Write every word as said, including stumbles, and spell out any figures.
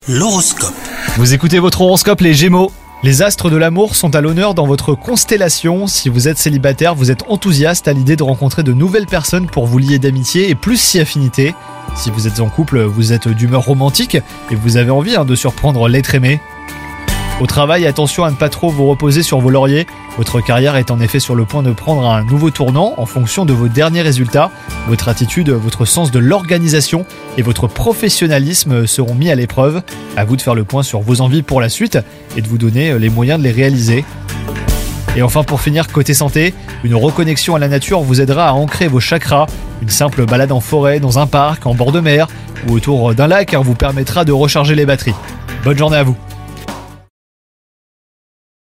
L'horoscope. Vous écoutez votre horoscope les Gémeaux. Les astres de l'amour sont à l'honneur dans votre constellation. Si vous êtes célibataire, vous êtes enthousiaste à l'idée de rencontrer de nouvelles personnes pour vous lier d'amitié et plus si affinité. Si vous êtes en couple, vous êtes d'humeur romantique et vous avez envie hein, de surprendre l'être aimé. Au travail, attention à ne pas trop vous reposer sur vos lauriers. Votre carrière est en effet sur le point de prendre un nouveau tournant en fonction de vos derniers résultats. Votre attitude, votre sens de l'organisation et votre professionnalisme seront mis à l'épreuve. À vous de faire le point sur vos envies pour la suite et de vous donner les moyens de les réaliser. Et enfin pour finir, côté santé, une reconnexion à la nature vous aidera à ancrer vos chakras. Une simple balade en forêt, dans un parc, en bord de mer ou autour d'un lac vous permettra de recharger les batteries. Bonne journée à vous.